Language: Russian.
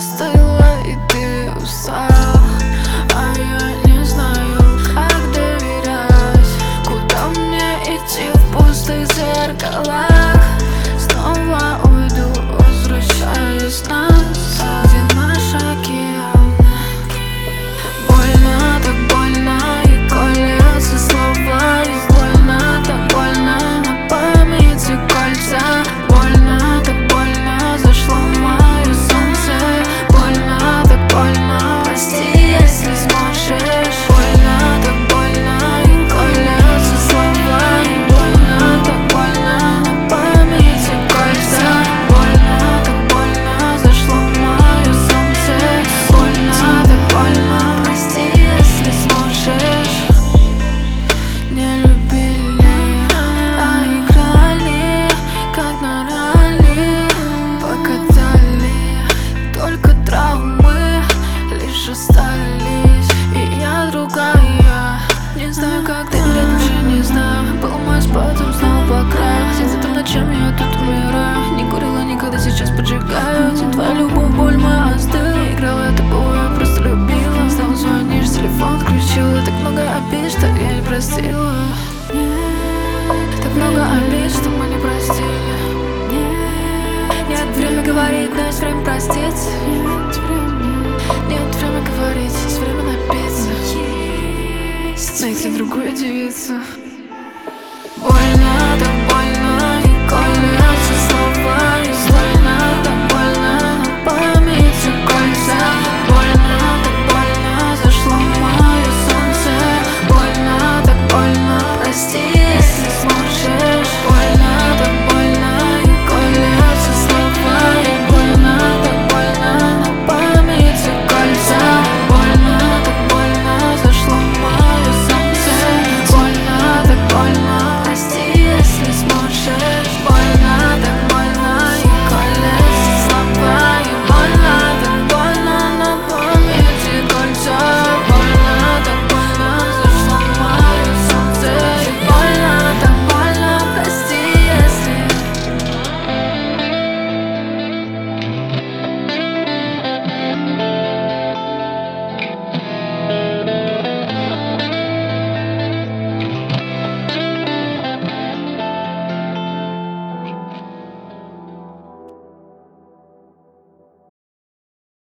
остыла и ты устал, а я не знаю, как доверять. Куда мне идти в пустых зеркалах? Снова уйду, возвращаясь назад, где наш океан. Больно, так больно, и колется слова. И больно, так больно, на памяти кольца. Больно, так больно, зашло мое солнце. Больно, так больно, прости, если сможешь. Больно, так больно, и колется слова. И больно, так больно, на памяти кольца. Больно, так больно, зашло мое солнце. Больно, так больно, прости, если сможешь. Не любили, а играли, как на ралли. Покатали, только травмы лишь остались. И я другая, не знаю, как доверять, вообще не знаю. Был мой спад, снова по краю. Где-то там ночами я тут умираю. Не курила никогда, сейчас поджигаю. Тень твоя любовь